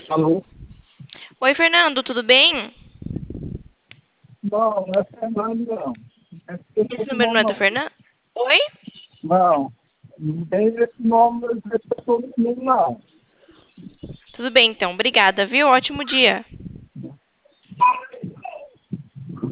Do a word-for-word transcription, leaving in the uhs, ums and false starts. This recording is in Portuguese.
Alô? Oi, Fernando, tudo bem? Não, não é Fernando, não. Esse Esse esse número não nome é do não. Fernando? Oi? Não, não tem esse nome, esse pessoa desse nome, não. Tudo bem, então. Obrigada, viu? Ótimo dia.